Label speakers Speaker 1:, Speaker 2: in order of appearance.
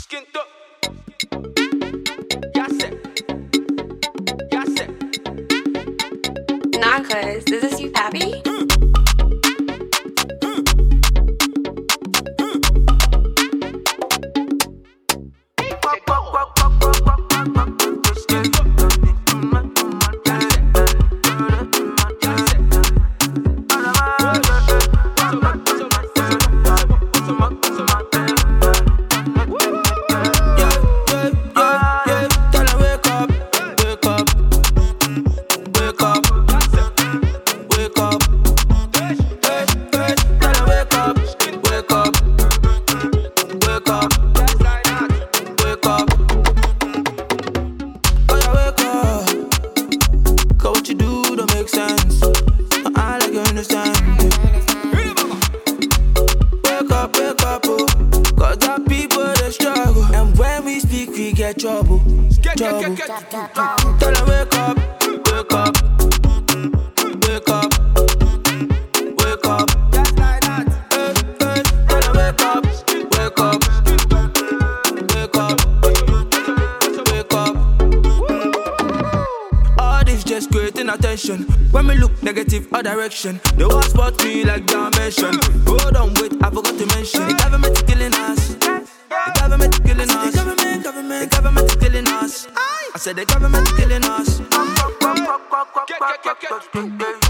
Speaker 1: Nah, cuz, is this you, Pappy?
Speaker 2: Trouble. Tell her wake up, wake up, wake up, wake up. Just like that. Tell her wake up, wake up, wake up, wake up. All this just creating attention. When we look negative or direction, they want spot me like dimension. Hold on, wait, I forgot to mention the government killing us. The government killing us. The government killing us. I said the government killing us.